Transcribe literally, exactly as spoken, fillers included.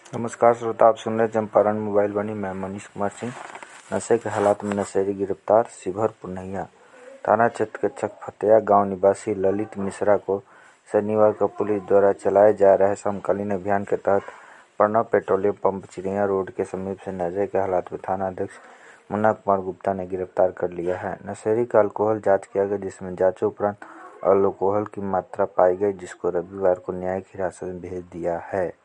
नमस्कार श्रोता, आप सुन रहे चंपारण मोबाइल वाणी। मैं मनीष कुमार सिंह। नशे के हालात में नशेड़ी गिरफ्तार। शिवहर पुन्नहिया थाना क्षेत्र के चकफतिया गांव निवासी ललित मिश्रा को शनिवार को पुलिस द्वारा चलाए जा रहे समकालीन अभियान के तहत Pranav petroleum pump Chidiya road के समीप से नशे के हालात में थाना अध्यक्ष मुन्ना कुमार गुप्ता ने गिरफ्तार कर लिया है। नशेड़ी का अल्कोहल जांच किया गया, जिसमें जांच उपरांत अल्कोहल की मात्रा पाई गई, जिसको रविवार को न्यायिक हिरासत में भेज दिया है।